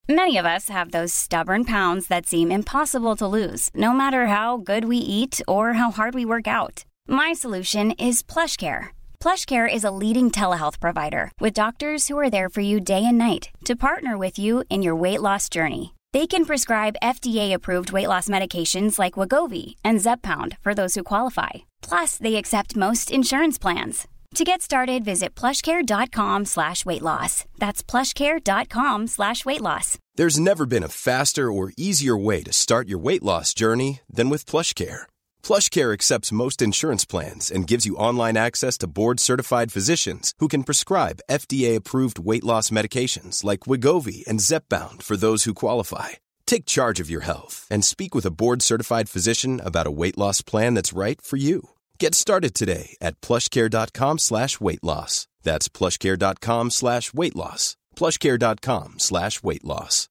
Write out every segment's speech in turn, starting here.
Many of us have those stubborn pounds that seem impossible to lose, no matter how good we eat or how hard we work out. My solution is PlushCare. PlushCare is a leading telehealth provider with doctors who are there for you day and night to partner with you in your weight loss journey. They can prescribe FDA-approved weight loss medications like Wegovy and Zepbound for those who qualify. Plus, they accept most insurance plans. To get started, visit plushcare.com/weightloss. That's plushcare.com/weightloss. There's never been a faster or easier way to start your weight loss journey than with PlushCare. PlushCare accepts most insurance plans and gives you online access to board-certified physicians who can prescribe FDA-approved weight loss medications like Wegovy and Zepbound for those who qualify. Take charge of your health and speak with a board-certified physician about a weight loss plan that's right for you. Get started today at plushcare.com/weightloss. That's plushcare.com/weightloss. plushcare.com/weightloss.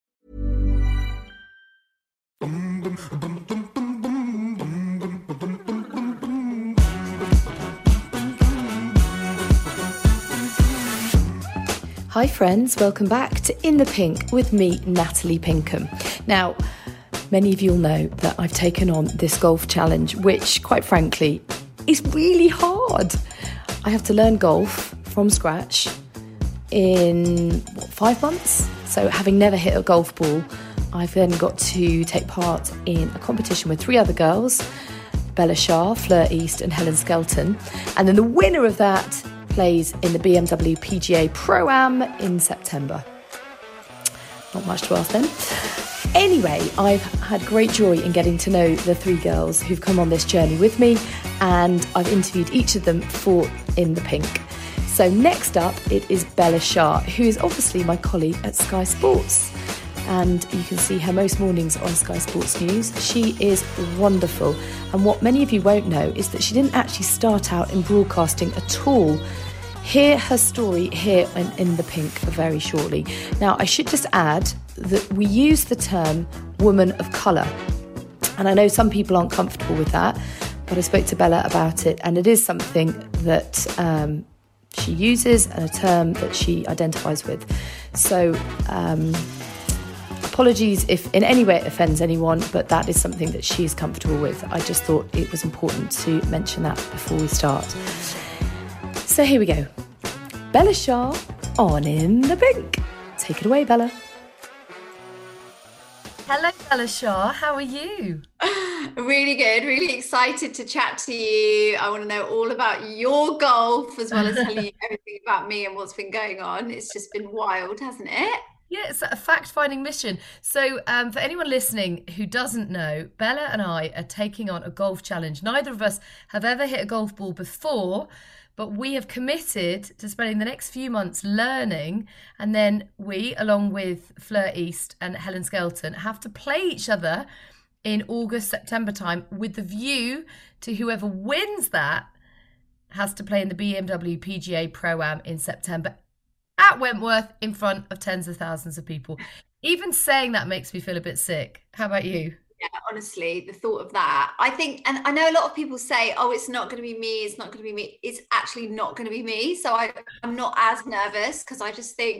Hi friends, welcome back to In the Pink with me, Natalie Pinkham. Now, many of you will know that I've taken on this golf challenge, which, quite frankly, is really hard. I have to learn golf from scratch in 5 months. So having never hit a golf ball, I've then got to take part in a competition with 3 other girls, Bella Shah, Fleur East and Helen Skelton. And then the winner of that plays in the BMW PGA Pro-Am in September. Not much to ask then. Anyway, I've had great joy in getting to know the 3 girls who've come on this journey with me, and I've interviewed each of them for In the Pink. So next up, it is Bella Shah, who is obviously my colleague at Sky Sports. And you can see her most mornings on Sky Sports News. She is wonderful. And what many of you won't know is that she didn't actually start out in broadcasting at all. Hear her story here in the Pink very shortly. Now, I should just add that we use the term woman of colour. And I know some people aren't comfortable with that, but I spoke to Bella about it, and it is something that she uses and a term that she identifies with. So apologies if in any way it offends anyone, but that is something that she is comfortable with. I just thought it was important to mention that before we start. So here we go. Bella Shah on In the Pink. Take it away, Bella. Hello, Bella Shah. How are you? Really good. Really excited to chat to you. I want to know all about your golf as well as tell you everything about me and what's been going on. It's just been wild, hasn't it? Yeah, it's a fact-finding mission. So for anyone listening who doesn't know, Bella and I are taking on a golf challenge. Neither of us have ever hit a golf ball before, but we have committed to spending the next few months learning, and then we, along with Fleur East and Helen Skelton, have to play each other in August, September time, with the view to whoever wins that has to play in the BMW PGA Pro-Am in September at Wentworth in front of tens of thousands of people. Even saying that makes me feel a bit sick. How about you? Yeah, honestly, the thought of that, I think, and I know a lot of people say, oh, it's not going to be me, it's not going to be me. It's actually not going to be me. So I'm not as nervous, because I just think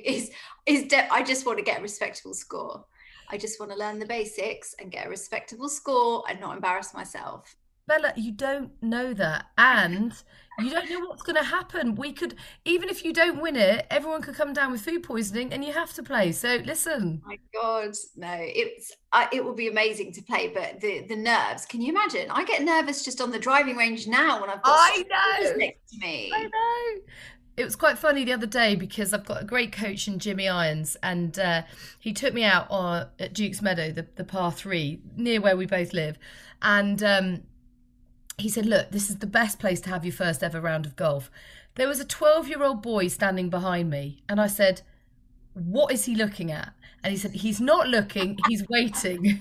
I just want to get a respectable score. I just want to learn the basics and get a respectable score and not embarrass myself. Bella, you don't know that, and you don't know what's going to happen. We could, even if you don't win it, everyone could come down with food poisoning and you have to play. So listen. Oh my God, no, it will be amazing to play, but the nerves, can you imagine? I get nervous just on the driving range now when I've got strangers next to me. I know. It was quite funny the other day because I've got a great coach in Jimmy Irons, and he took me out at Duke's Meadow, the par 3, near where we both live. And he said, look, this is the best place to have your first ever round of golf. There was a 12-year-old boy standing behind me, and I said, what is he looking at? And he said, he's not looking, he's waiting.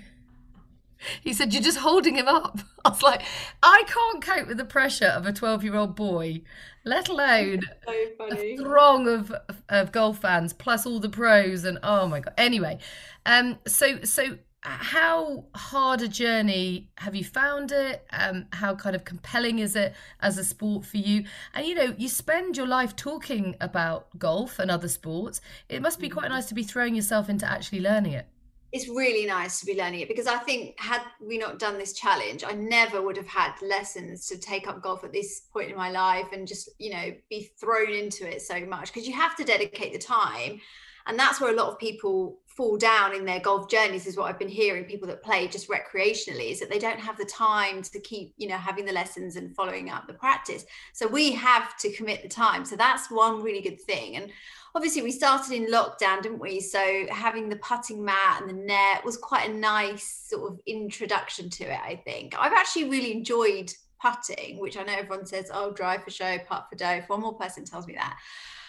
He said, you're just holding him up. I was like, I can't cope with the pressure of a 12-year-old boy, let alone a throng of golf fans, plus all the pros, and oh my God. Anyway, so how hard a journey have you found it? How kind of compelling is it as a sport for you? And, you spend your life talking about golf and other sports. It must be quite nice to be throwing yourself into actually learning it. It's really nice to be learning it, because I think had we not done this challenge, I never would have had lessons to take up golf at this point in my life and just, be thrown into it so much, because you have to dedicate the time. And that's where a lot of people fall down in their golf journeys, is what I've been hearing. People that play just recreationally, is that they don't have the time to keep, having the lessons and following up the practice. So we have to commit the time. So that's one really good thing. And obviously we started in lockdown, didn't we? So having the putting mat and the net was quite a nice sort of introduction to it, I think. I've actually really enjoyed putting, which I know everyone says, oh, drive for show, putt for dough. If one more person tells me that.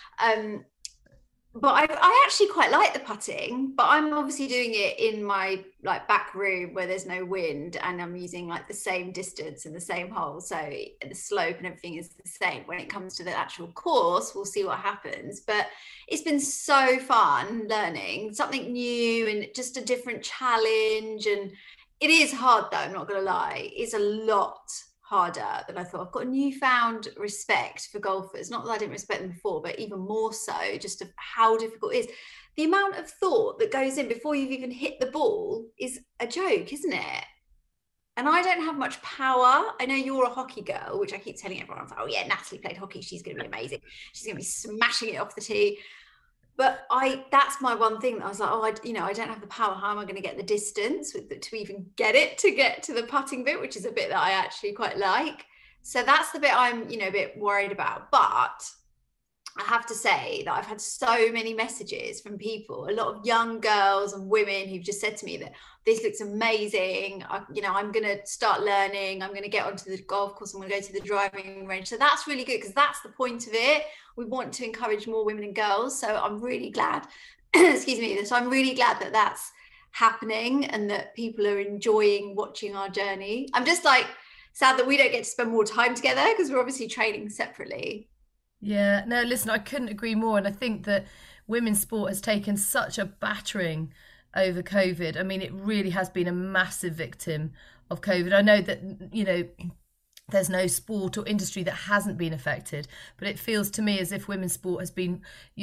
But I actually quite like the putting, but I'm obviously doing it in my back room where there's no wind, and I'm using the same distance and the same hole. So the slope and everything is the same. When it comes to the actual course, we'll see what happens. But it's been so fun learning something new and just a different challenge. And it is hard though, I'm not going to lie. It's a lot harder than I thought. I've got a newfound respect for golfers. Not that I didn't respect them before, but even more so just of how difficult it is. The amount of thought that goes in before you've even hit the ball is a joke, isn't it? And I don't have much power. I know you're a hockey girl, which I keep telling everyone. Oh yeah, Natalie played hockey. She's going to be amazing. She's going to be smashing it off the tee. But that's my one thing that I was like, I don't have the power. How am I going to get the distance to even get to the putting bit, which is a bit that I actually quite like. So that's the bit I'm, a bit worried about. But I have to say that I've had so many messages from people, a lot of young girls and women who've just said to me that this looks amazing. I'm going to start learning. I'm going to get onto the golf course. I'm going to go to the driving range. So that's really good, because that's the point of it. We want to encourage more women and girls. So I'm really glad, excuse me. So I'm really glad that that's happening and that people are enjoying watching our journey. I'm just sad that we don't get to spend more time together, because we're obviously training separately. Yeah, no, listen, I couldn't agree more. And I think that women's sport has taken such a battering over COVID. I mean, it really has been a massive victim of COVID. I know that, there's no sport or industry that hasn't been affected, but it feels to me as if women's sport has been,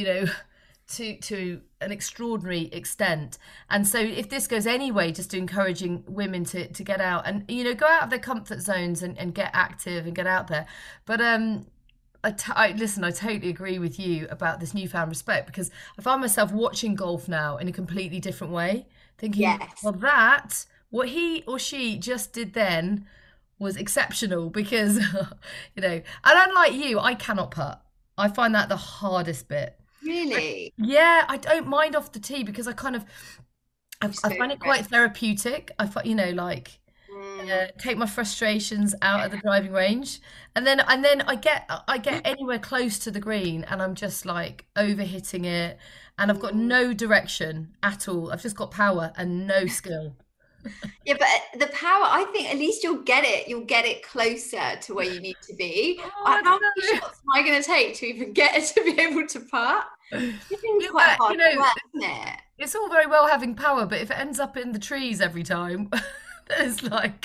to an extraordinary extent. And so if this goes anyway, just to encouraging women to get out and, go out of their comfort zones and get active and get out there. But, listen, I totally agree with you about this newfound respect, because I find myself watching golf now in a completely different way, thinking, yes, well, what he or she just did then was exceptional, because, and unlike you, I cannot putt. I find that the hardest bit. Really? I don't mind off the tee, because I kind of, I find it quite therapeutic. I find, take my frustrations out of the driving range, and then I get anywhere close to the green and I'm just over hitting it, and I've got no direction at all. I've just got power and no skill. Yeah, but the power, I think at least you'll get it closer to where you need to be. How many shots am I going to take to even get it to be able to putt? It's quite hard to work, isn't it? It's all very well having power, but if it ends up in the trees every time, there's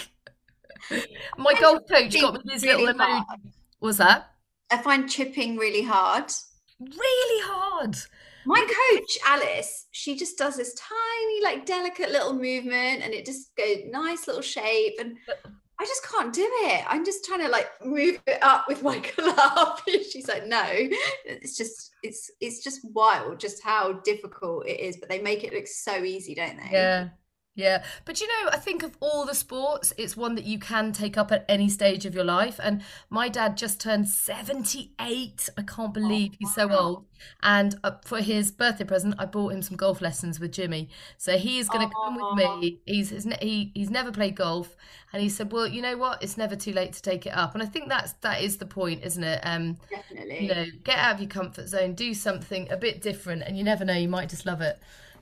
my golf coach got me this little emoji. What's that? I find chipping really hard. Really hard. My coach, Alice, she just does this tiny, delicate little movement, and it just goes nice little shape. And I just can't do it. I'm just trying to move it up with my glove. She's like, no, it's just wild just how difficult it is. But they make it look so easy, don't they? Yeah. Yeah, but I think of all the sports, it's one that you can take up at any stage of your life. And my dad just turned 78. I can't believe he's so old. And for his birthday present, I bought him some golf lessons with Jimmy. So he is going to come with me. He's never played golf, and he said, "Well, you know what? It's never too late to take it up." And I think that is the point, isn't it? Definitely. Get out of your comfort zone, do something a bit different, and you never know, you might just love it.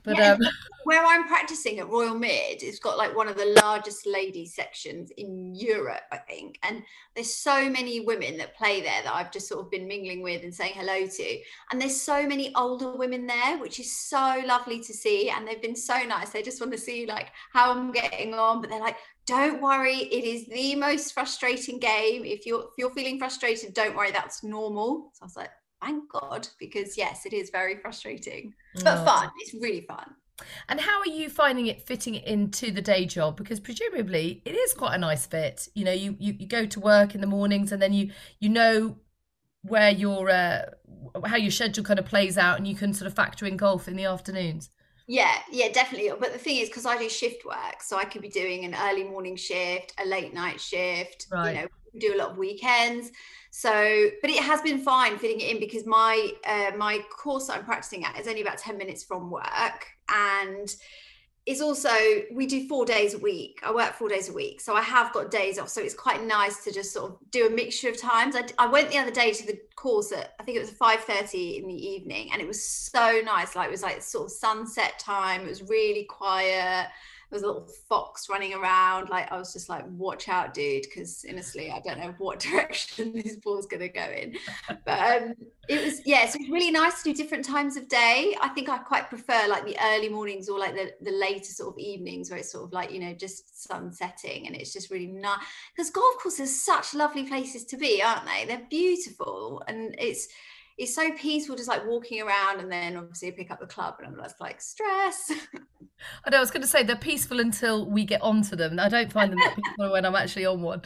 But yeah, where I'm practicing at Royal Mid, it's got like one of the largest ladies sections in Europe, I think. And there's so many women that play there that I've just sort of been mingling with and saying hello to. And there's so many older women there, which is so lovely to see. And they've been so nice. They just want to see like how I'm getting on. But they're like, don't worry, it is the most frustrating game. If you're feeling frustrated, don't worry, that's normal. So I was like, thank God, because yes, it is very frustrating, but fun. It's really fun. And how are you finding it fitting into the day job? Because presumably it is quite a nice fit. You know, you go to work in the mornings, and then you know where your how your schedule kind of plays out, and you can sort of factor in golf in the afternoons. Yeah, definitely. But the thing is, because I do shift work, so I could be doing an early morning shift, a late night shift, right. You know, we do a lot of weekends. So, but it has been fine fitting it in, because my my course that I'm practicing at is only about 10 minutes from work. And it's also, we do 4 days a week. I work 4 days a week. So I have got days off. So it's quite nice to just sort of do a mixture of times. I went the other day to the course at, I think it was 5:30 in the evening. And it was so nice. Like, it was like sort of sunset time. It was really quiet. There was a little fox running around. Like, I was just like, watch out, dude, because honestly, I don't know what direction this ball's going to go in. But it was, yeah, so it's really nice to do different times of day. I think I quite prefer like the early mornings, or like the later sort of evenings, where it's sort of like, you know, just sun setting, and it's just really nice. Because golf courses are such lovely places to be, aren't they? They're beautiful, and it's so peaceful, just like walking around, and then obviously I pick up the club and I'm just like, stress. I know, I was going to say they're peaceful until we get onto them. I don't find them that peaceful when I'm actually on one.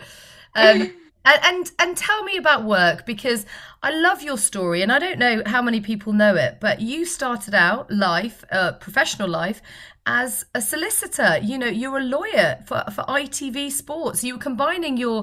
And tell me about work, because I love your story, and I don't know how many people know it, but you started out professional life, as a solicitor. You know, you're a lawyer for ITV Sports. You were combining your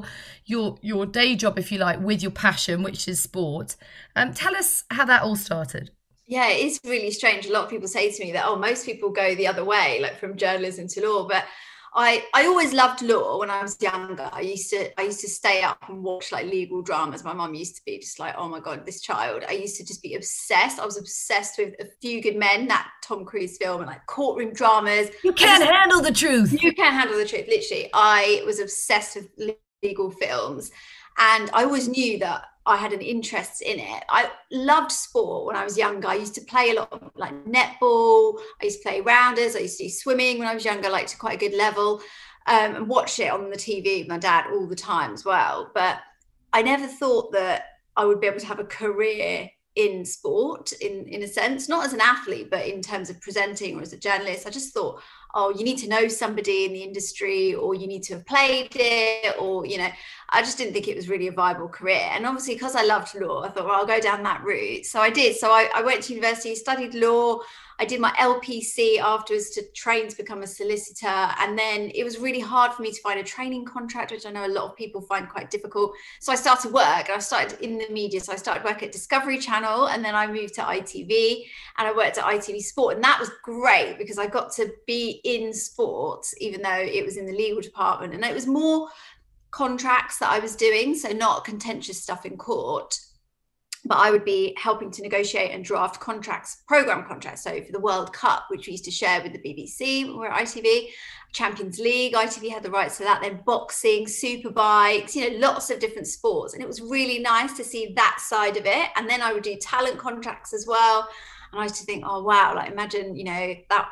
day job, if you like, with your passion, which is sport. Tell us how that all started. Yeah, it is really strange. A lot of people say to me that, oh, most people go the other way, like from journalism to law. But I always loved law when I was younger. I used to stay up and watch like legal dramas. My mum used to be just like, oh my God, this child. I used to just be obsessed. I was obsessed with A Few Good Men, that Tom Cruise film, and like courtroom dramas. You can't handle the truth. You can't handle the truth. Literally, I was obsessed with legal films. And I always knew that I had an interest in it. I loved sport when I was younger. I used to play a lot of like netball. I used to play rounders. I used to do swimming when I was younger, like to quite a good level, and watch it on the TV with my dad all the time as well. But I never thought that I would be able to have a career in sport, in a sense, not as an athlete, but in terms of presenting or as a journalist. I just thought, oh, you need to know somebody in the industry, or you need to have played it, or, you know, I just didn't think it was really a viable career. And obviously, because I loved law, I thought, well, I'll go down that route. So I did. So I went to university, studied law. I did my LPC afterwards to train to become a solicitor. And then it was really hard for me to find a training contract, which I know a lot of people find quite difficult. So I started work, and I started in the media. So I started work at Discovery Channel, and then I moved to ITV, and I worked at ITV Sport. And that was great because I got to be in sports, even though it was in the legal department. And it was more contracts that I was doing, so not contentious stuff in court, but I would be helping to negotiate and draft contracts, program contracts. So for the World Cup, which we used to share with the BBC when we were at ITV, Champions League, ITV had the rights to that, then boxing, superbikes, you know, lots of different sports. And it was really nice to see that side of it. And then I would do talent contracts as well. And I used to think, oh, wow, like imagine, you know, that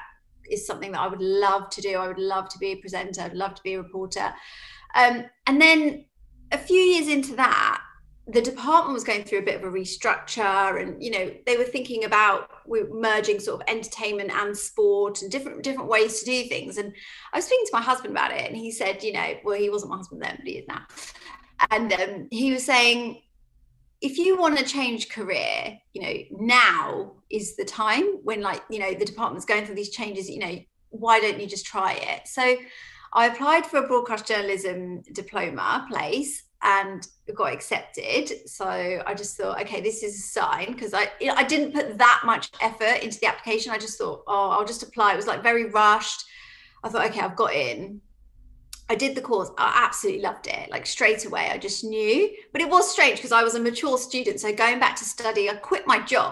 is something that I would love to do. I would love to be a presenter. I'd love to be a reporter. And then a few years into that, the department was going through a bit of a restructure, and, you know, they were thinking about merging sort of entertainment and sport and different ways to do things. And I was speaking to my husband about it, and he said, you know, well, he wasn't my husband then, but he is now. And he was saying, if you want to change career, you know, now is the time when, like, you know, the department's going through these changes, you know, why don't you just try it? So I applied for a broadcast journalism diploma place and got accepted. So I just thought, okay, this is a sign, because I didn't put that much effort into the application. I just thought, oh, I'll just apply. It was like very rushed. I thought, okay, I've got in. I did the course. I absolutely loved it. Like straight away, I just knew. But it was strange because I was a mature student. So going back to study, I quit my job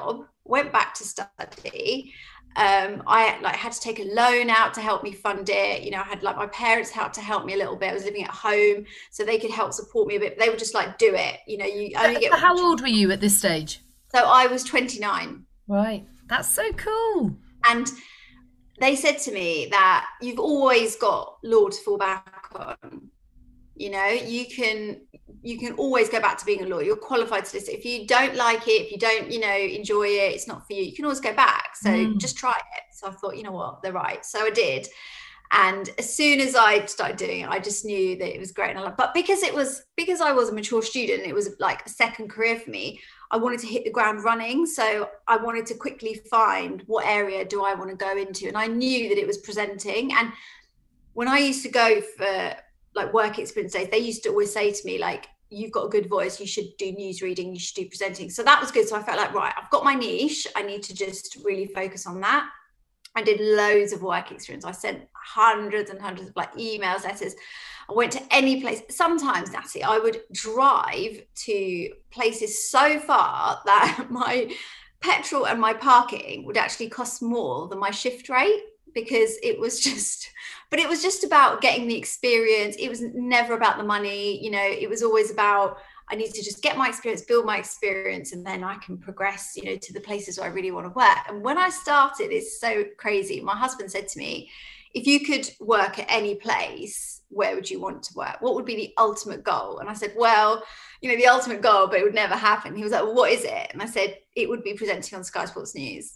went back to study. I had to take a loan out to help me fund it. I had my parents help to help me a little bit. I was living at home, so they could help support me a bit. They were just do it. You only get. How old were you at this stage? So I was 29. Right, that's so cool. And they said to me that you've always got law to fall back on. You can always go back to being a lawyer. You're qualified to listen. If you don't like it, if you don't, enjoy it, it's not for you. You can always go back. So just try it. So I thought, you know what, they're right. So I did. And as soon as I started doing it, I just knew that it was great. But because I was a mature student, it was like a second career for me. I wanted to hit the ground running. So I wanted to quickly find what area do I want to go into. And I knew that it was presenting. And when I used to go for work experience days, they used to always say to me, you've got a good voice, you should do news reading, you should do presenting. So that was good. So I felt right, I've got my niche. I need to just really focus on that. I did loads of work experience. I sent hundreds and hundreds of emails, letters. I went to any place. Sometimes, Natty, I would drive to places so far that my petrol and my parking would actually cost more than my shift rate, because it was just about getting the experience. It was never about the money. It was always about, I need to just get my experience, build my experience, and then I can progress, to the places where I really want to work. And when I started, it's so crazy. My husband said to me, if you could work at any place, where would you want to work? What would be the ultimate goal? And I said, well, the ultimate goal, but it would never happen. He was like, well, what is it? And I said, it would be presenting on Sky Sports News.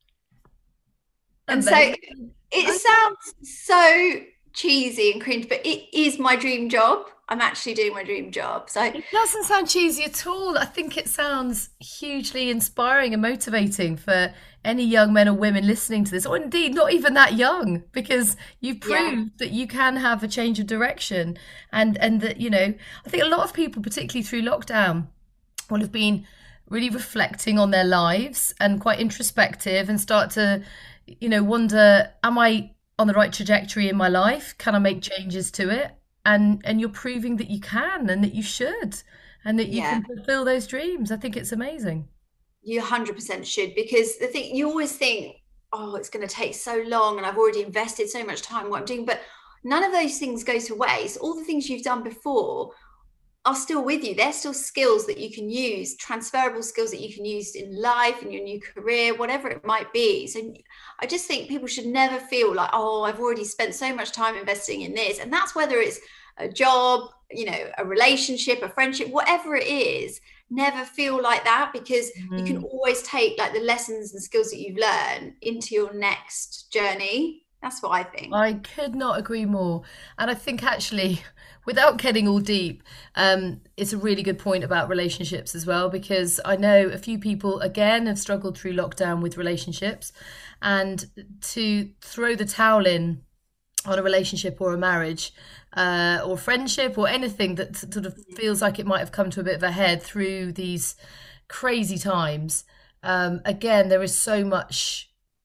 And so it sounds so cheesy and cringe, but it is my dream job. I'm actually doing my dream job. So it doesn't sound cheesy at all. I think it sounds hugely inspiring and motivating for any young men or women listening to this, or indeed not even that young, because you've proved that you can have a change of direction. And that, I think a lot of people, particularly through lockdown, will have been really reflecting on their lives and quite introspective and start to wonder, am I on the right trajectory in my life? Can I make changes to it? And you're proving that you can, and that you should, and that you can fulfill those dreams. I think it's amazing. You 100% should, because the thing, you always think, oh, it's going to take so long and I've already invested so much time in what I'm doing, but none of those things go to waste. All the things you've done before are still with you. They're still skills that you can use, transferable skills that you can use in life, in your new career, whatever it might be. So I just think people should never feel like, oh, I've already spent so much time investing in this. And that's whether it's a job, a relationship, a friendship, whatever it is. Never feel like that, because you can always take the lessons and skills that you've learned into your next journey. That's what I think. I could not agree more. And I think actually, without getting all deep, it's a really good point about relationships as well, because I know a few people, again, have struggled through lockdown with relationships, and to throw the towel in on a relationship or a marriage or friendship or anything that sort of feels like it might have come to a bit of a head through these crazy times. Again, there is so much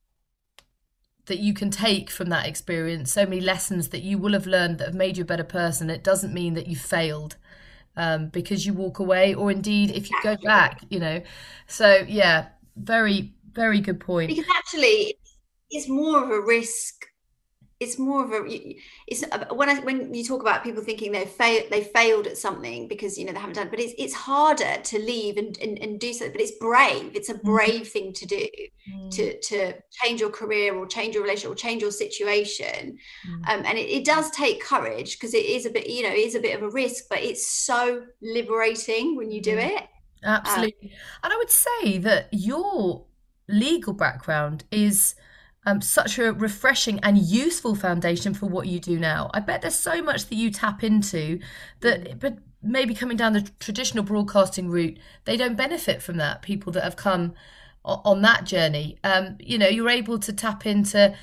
that you can take from that experience, so many lessons that you will have learned that have made you a better person. It doesn't mean that you failed because you walk away, or indeed if you go back, So yeah, very, very good point. Because actually it's more of a risk. It's more of when you talk about people thinking they failed at something because they haven't done it, but it's harder to leave and do so, but it's brave. It's a brave thing to do, to change your career or change your relationship or change your situation, and it does take courage, because it is a bit of a risk, but it's so liberating when you do it. Absolutely. And I would say that your legal background is such a refreshing and useful foundation for what you do now. I bet there's so much that you tap into that, but maybe coming down the traditional broadcasting route, they don't benefit from that. People that have come on that journey, you're able to tap into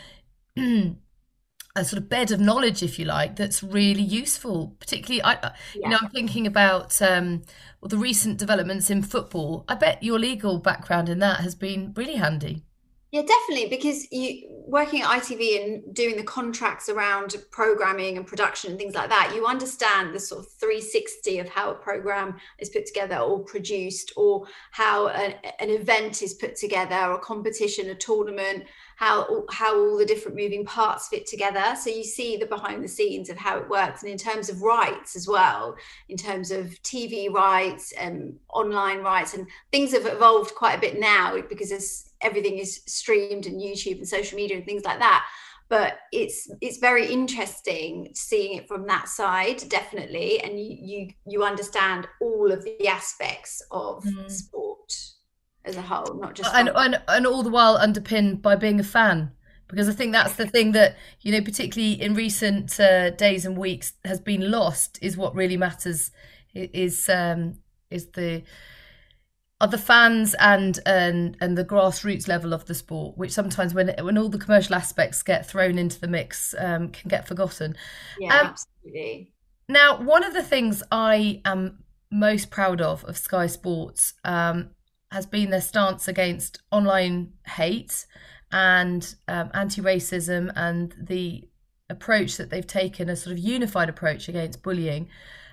a sort of bed of knowledge, if you like, that's really useful. Particularly, I'm thinking about the recent developments in football. I bet your legal background in that has been really handy. Yeah, definitely, because you working at ITV and doing the contracts around programming and production and things like that, you understand the sort of 360 of how a program is put together or produced, or how an event is put together, or a competition, a tournament, how all the different moving parts fit together. So you see the behind the scenes of how it works, and in terms of rights as well, in terms of TV rights and online rights, and things have evolved quite a bit now because everything is streamed and YouTube and social media and things like that. But it's very interesting seeing it from that side, definitely, and you understand all of the aspects of sport as a whole, not just and all the while underpinned by being a fan, because I think that's the thing that, you know, particularly in recent days and weeks has been lost, is what really matters is the the fans and the grassroots level of the sport, which sometimes when all the commercial aspects get thrown into the mix can get forgotten. Yeah, absolutely. Now, one of the things I am most proud of Sky Sports has been their stance against online hate and anti-racism, and the approach that they've taken, a sort of unified approach against bullying.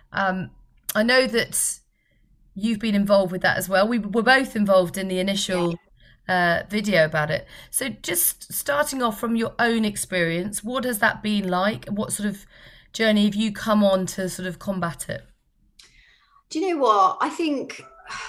I know that you've been involved with that as well. We were both involved in the initial video about it. So just starting off from your own experience, what has that been like? What sort of journey have you come on to sort of combat it? Do you know what? I think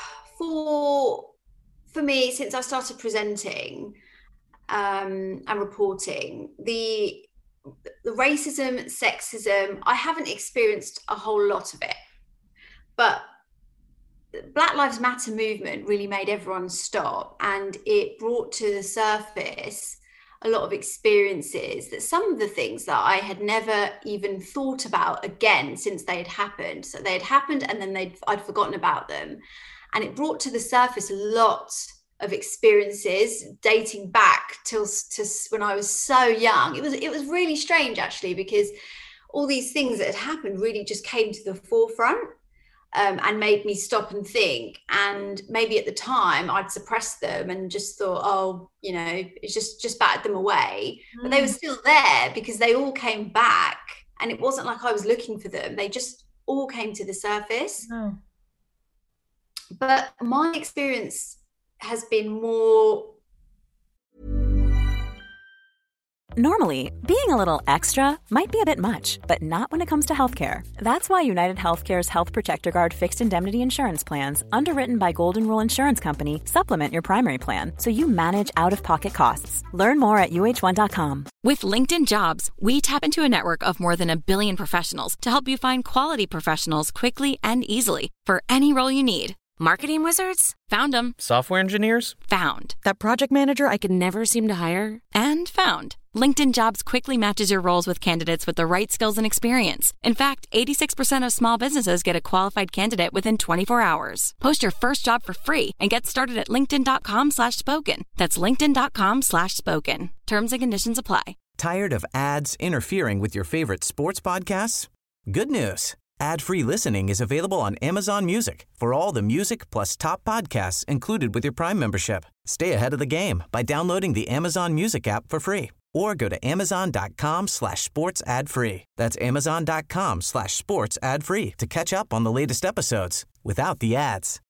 for me, since I started presenting and reporting, the racism, sexism, I haven't experienced a whole lot of it. But Black Lives Matter movement really made everyone stop, and it brought to the surface a lot of experiences, that some of the things that I had never even thought about again since they had happened. So they had happened, and then I'd forgotten about them. And it brought to the surface a lot of experiences dating back to when I was so young. It was really strange, actually, because all these things that had happened really just came to the forefront. And made me stop and think. And maybe at the time I'd suppressed them and just thought, oh, you know, it's just batted them away. But they were still there because they all came back, and it wasn't like I was looking for them. They just all came to the surface. Oh. But my experience has been more... Normally, being a little extra might be a bit much, but not when it comes to healthcare. That's why United Healthcare's Health Protector Guard fixed indemnity insurance plans, underwritten by Golden Rule Insurance Company, supplement your primary plan so you manage out-of-pocket costs. Learn more at UH1.com. With LinkedIn Jobs, we tap into a network of more than 1 billion professionals to help you find quality professionals quickly and easily for any role you need. Marketing wizards? Found them. Software engineers? Found. That project manager I could never seem to hire? And found. LinkedIn Jobs quickly matches your roles with candidates with the right skills and experience. In fact, 86% of small businesses get a qualified candidate within 24 hours. Post your first job for free and get started at linkedin.com/spoken. That's linkedin.com/spoken. Terms and conditions apply. Tired of ads interfering with your favorite sports podcasts? Good news. Ad-free listening is available on Amazon Music for all the music plus top podcasts included with your Prime membership. Stay ahead of the game by downloading the Amazon Music app for free, or go to amazon.com/sports ad free. That's amazon.com/sports ad free to catch up on the latest episodes without the ads.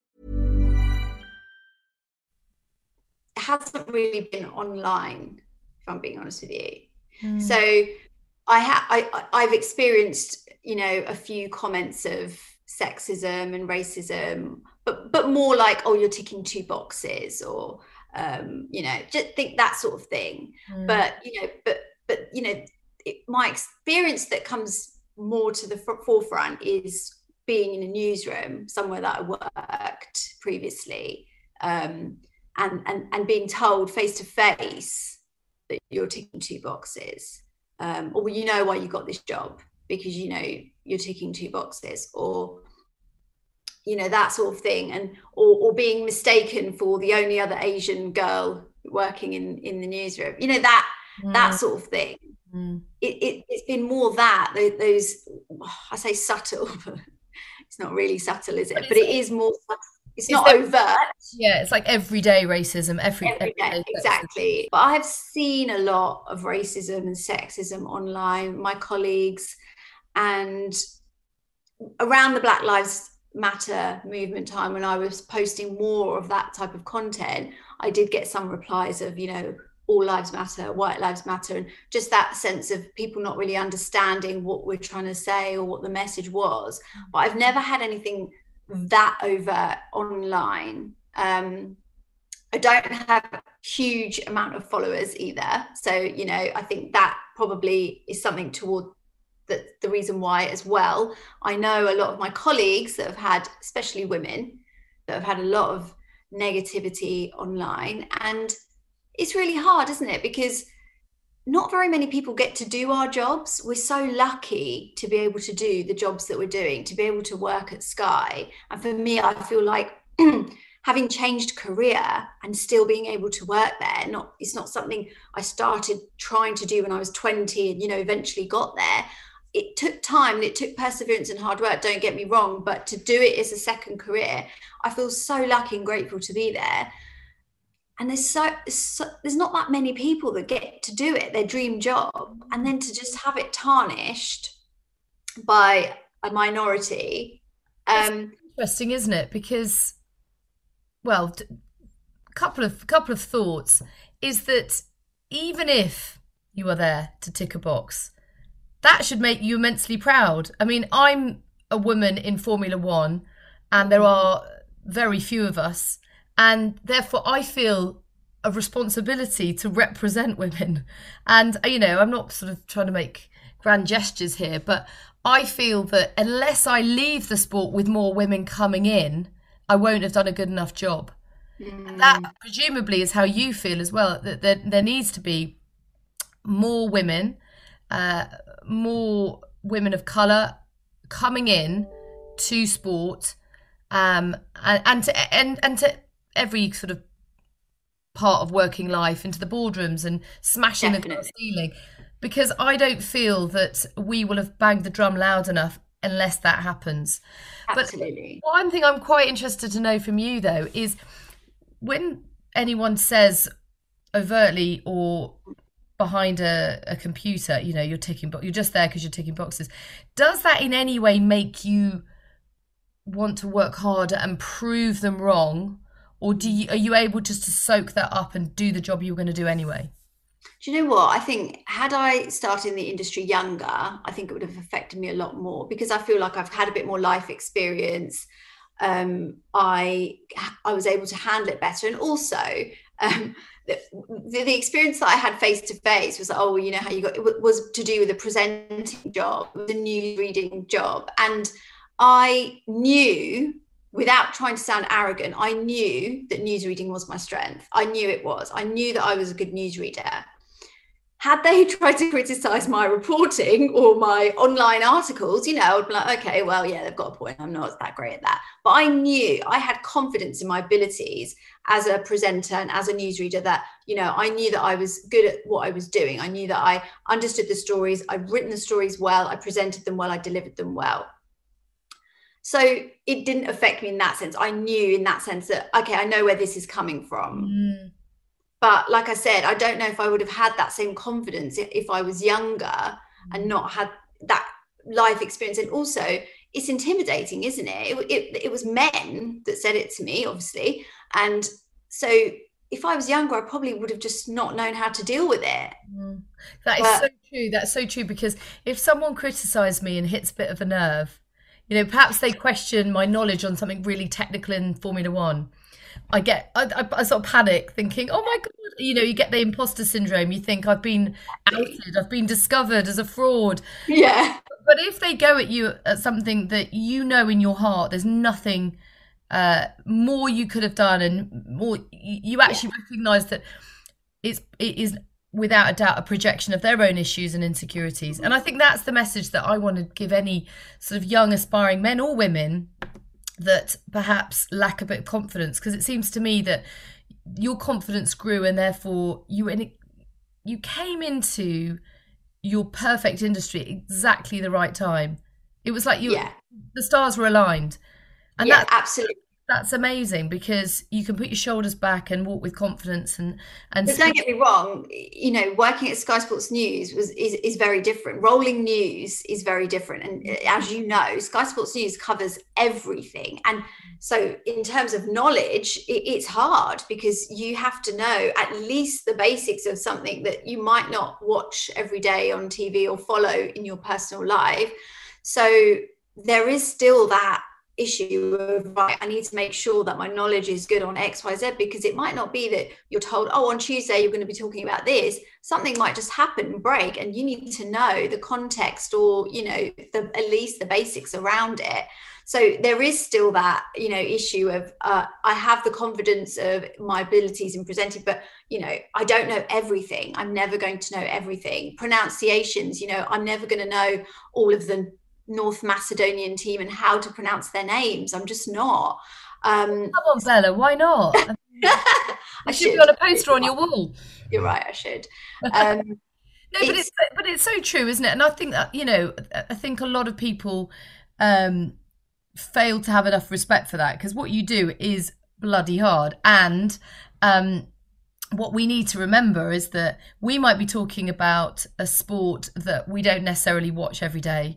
It hasn't really been online, if I'm being honest with you. So I've experienced, you know, a few comments of sexism and racism, but more like, oh, you're ticking 2 boxes, or you know, just think that sort of thing. But you know, my experience that comes more to the forefront is being in a newsroom somewhere that I worked previously, and being told face to face that you're ticking 2 boxes, or you know why you got this job, because you know you're ticking 2 boxes, or you know, that sort of thing, and or being mistaken for the only other Asian girl working in the newsroom, you know, that sort of thing. It's been more that those, I say subtle, but it's not really subtle, is it? But it is more It's not overt. Yeah, it's like everyday racism, everyday exactly. But I have seen a lot of racism and sexism online, my colleagues, and around the Black Lives Matter movement time, when I was posting more of that type of content, I did get some replies of, all lives matter, white lives matter, and just that sense of people not really understanding what we're trying to say or what the message was. But I've never had anything that overt online. I don't have a huge amount of followers either, so I think that probably is something toward the reason why as well. I know a lot of my colleagues that have had, especially women, that have had a lot of negativity online, and it's really hard, isn't it? Because not very many people get to do our jobs. We're so lucky to be able to do the jobs that we're doing, to be able to work at Sky. And for me, I feel like having changed career and still being able to work there, it's not something I started trying to do when I was 20 and, eventually got there. It took time and it took perseverance and hard work, don't get me wrong, but to do it as a second career, I feel so lucky and grateful to be there. And there's not that many people that get to do it, their dream job, and then to just have it tarnished by a minority. It's interesting, isn't it? Because, well, couple of thoughts is that even if you are there to tick a box, that should make you immensely proud. I mean, I'm a woman in Formula One, and there are very few of us. And therefore, I feel a responsibility to represent women. And, I'm not sort of trying to make grand gestures here, but I feel that unless I leave the sport with more women coming in, I won't have done a good enough job. And that presumably is how you feel as well, that there needs to be more women of colour coming in to sport, and to every sort of part of working life, into the boardrooms and smashing the glass ceiling, because I don't feel that we will have banged the drum loud enough unless that happens. Absolutely. But one thing I'm quite interested to know from you, though, is when anyone says overtly or behind a computer, you're just there because you're ticking boxes, does that in any way make you want to work harder and prove them wrong, or are you able just to soak that up and do the job you were going to do anyway? Do you know what? I think had I started in the industry younger, I think it would have affected me a lot more, because I feel like I've had a bit more life experience. I was able to handle it better, and also the experience that I had face to face was, how you got it was to do with a presenting job, the news reading job, and I knew, without trying to sound arrogant, I knew that newsreading was my strength. I knew it was. I knew that I was a good newsreader. Had they tried to criticize my reporting or my online articles, I'd be like, okay, well, yeah, they've got a point. I'm not that great at that. But I knew, I had confidence in my abilities as a presenter and as a newsreader, that, I knew that I was good at what I was doing. I knew that I understood the stories. I'd written the stories well. I presented them well. I delivered them well. So it didn't affect me in that sense. I knew in that sense that, okay, I know where this is coming from. But like I said, I don't know if I would have had that same confidence if I was younger and not had that life experience. And also, it's intimidating, isn't it? It was men that said it to me, obviously. And so if I was younger, I probably would have just not known how to deal with it. That is so true. That's so true, because if someone criticised me and hits a bit of a nerve, perhaps they question my knowledge on something really technical in Formula One, I sort of panic, thinking, oh my God, you get the imposter syndrome. You think, I've been outed, I've been discovered as a fraud. Yeah. But if they go at you at something that in your heart, there's nothing more you could have done, and more you actually recognise that it is without a doubt a projection of their own issues and insecurities. And I think that's the message that I want to give any sort of young aspiring men or women that perhaps lack a bit of confidence, because it seems to me that your confidence grew, and therefore you came into your perfect industry at exactly the right time. It was like the stars were aligned. And absolutely. that's amazing, because you can put your shoulders back and walk with confidence. And but don't get me wrong, you know, working at Sky Sports News is very different. Rolling news is very different, and as you know, Sky Sports News covers everything, and so in terms of knowledge, it's hard, because you have to know at least the basics of something that you might not watch every day on TV or follow in your personal life. So there is still that issue of, right, I need to make sure that my knowledge is good on XYZ, because it might not be that you're told, oh, on Tuesday you're going to be talking about this. Something might just happen and break, and you need to know the context, or, you know, at least the basics around it. So there is still that, you know, issue of I have the confidence of my abilities in presenting, but, you know, I don't know everything. I'm never going to know everything. Pronunciations, you know, I'm never going to know all of the North Macedonian team and how to pronounce their names. I'm just not. Come on, Bella, why not? I should be on a poster on your wall. You're right, I should. No, but it's so true, isn't it? And I think that, you know, I think a lot of people fail to have enough respect for that, because what you do is bloody hard. And what we need to remember is that we might be talking about a sport that we don't necessarily watch every day,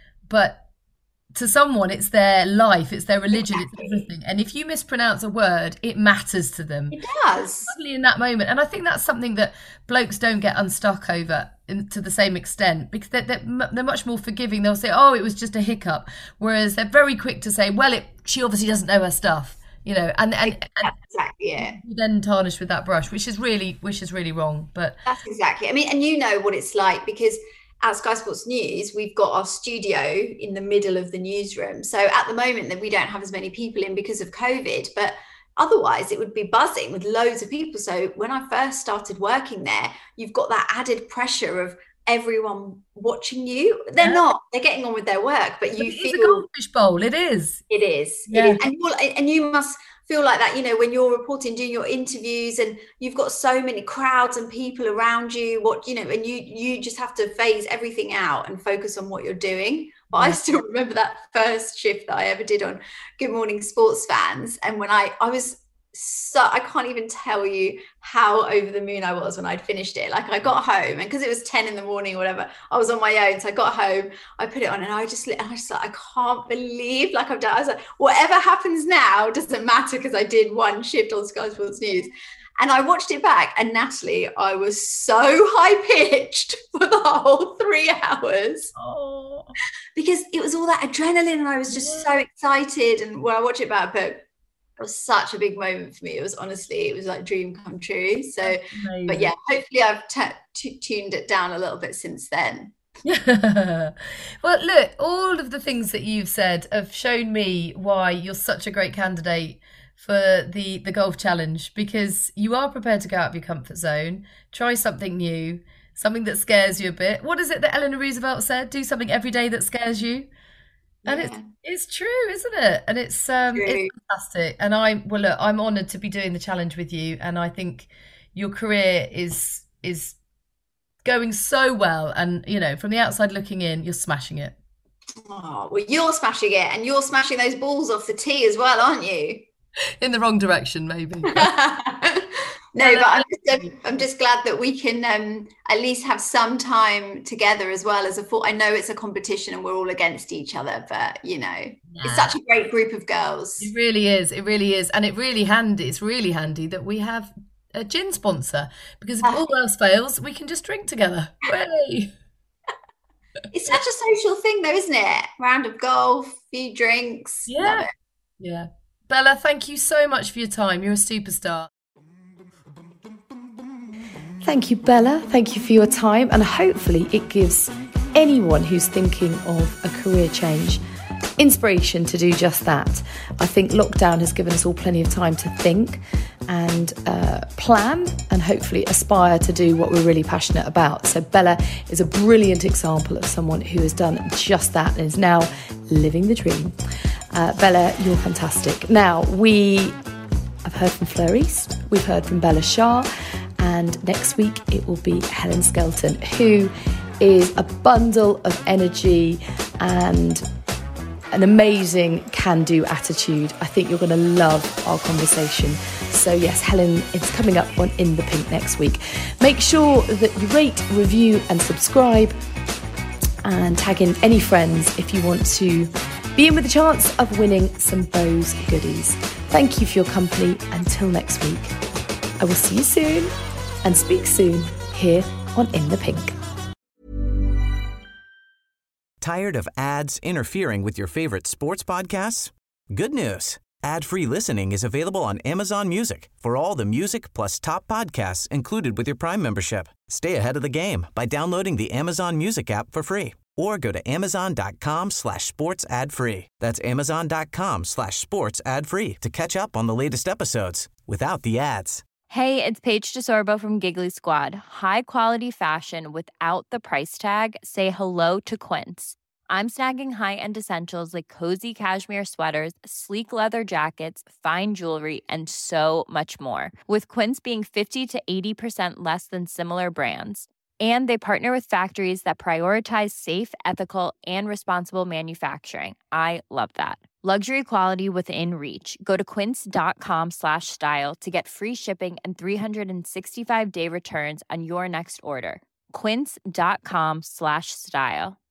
but to someone, it's their life, it's their religion, exactly. It's everything. And if you mispronounce a word, it matters to them. It does. Suddenly in that moment. And I think that's something that blokes don't get unstuck over to the same extent, because they're much more forgiving. They'll say, oh, it was just a hiccup. Whereas they're very quick to say, well, she obviously doesn't know her stuff. You know, and exactly, yeah. Then tarnish with that brush, which is really wrong. But that's exactly. I mean, and you know what it's like, because at Sky Sports News, we've got our studio in the middle of the newsroom. So at the moment that we don't have as many people in because of COVID, but otherwise it would be buzzing with loads of people. So when I first started working there, you've got that added pressure of everyone watching you. They're not, they're getting on with their work, but you feel it's a goldfish bowl. It is. It is. Yeah. It is. And you must feel like that, you know, when you're reporting, doing your interviews, and you've got so many crowds and people around you, and you just have to phase everything out and focus on what you're doing. But I still remember that first shift that I ever did on Good Morning Sports Fans, and when I was so, I can't even tell you how over the moon I was when I'd finished it. Like, I got home, and because it was 10 in the morning or whatever, I was on my own. So I got home, I put it on, and I was just like, I can't believe, like, I've done. I was like, whatever happens now doesn't matter, because I did one shift on Sky Sports News. And I watched it back, and Natalie, I was so high pitched for the whole 3 hours. Oh, because it was all that adrenaline, and I was just so excited. And when I watch it back, but it was such a big moment for me. It was honestly, it was like dream come true. So, but yeah, hopefully I've tuned it down a little bit since then. Well, look, all of the things that you've said have shown me why you're such a great candidate for the golf challenge, because you are prepared to go out of your comfort zone, try something new, something that scares you a bit. What is it that Eleanor Roosevelt said? Do something every day that scares you. And it's true, isn't it? And it's fantastic. And I'm honoured to be doing the challenge with you. And I think your career is going so well. And, you know, from the outside looking in, you're smashing it. Oh, well, you're smashing it, and you're smashing those balls off the tee as well, aren't you? In the wrong direction, maybe. No, but I'm just glad that we can at least have some time together as well as I know it's a competition and we're all against each other, but you know, It's such a great group of girls. It really is. It really is. And it's really handy that we have a gin sponsor, because if all else fails, we can just drink together. Hooray! It's such a social thing though, isn't it? Round of golf, few drinks. Yeah. Yeah. Bella, thank you so much for your time. You're a superstar. Thank you, Bella. Thank you for your time. And hopefully it gives anyone who's thinking of a career change inspiration to do just that. I think lockdown has given us all plenty of time to think and plan and hopefully aspire to do what we're really passionate about. So Bella is a brilliant example of someone who has done just that and is now living the dream. Bella, you're fantastic. Now, I've heard from Fleur East, we've heard from Bella Shah, and next week it will be Helen Skelton, who is a bundle of energy and an amazing can-do attitude. I think you're going to love our conversation. So yes, Helen is coming up on In the Pink next week. Make sure that you rate, review and subscribe, and tag in any friends if you want to be in with a chance of winning some Bose goodies. Thank you for your company. Until next week, I will see you soon and speak soon here on In the Pink. Tired of ads interfering with your favorite sports podcasts? Good news. Ad-free listening is available on Amazon Music for all the music plus top podcasts included with your Prime membership. Stay ahead of the game by downloading the Amazon Music app for free or go to amazon.com/sports ad free. That's amazon.com/sports ad free to catch up on the latest episodes without the ads. Hey, it's Paige DeSorbo from Giggly Squad. High quality fashion without the price tag. Say hello to Quince. I'm snagging high-end essentials like cozy cashmere sweaters, sleek leather jackets, fine jewelry, and so much more. With Quince being 50 to 80% less than similar brands. And they partner with factories that prioritize safe, ethical, and responsible manufacturing. I love that. Luxury quality within reach. Go to quince.com/style to get free shipping and 365-day returns on your next order. Quince.com/style.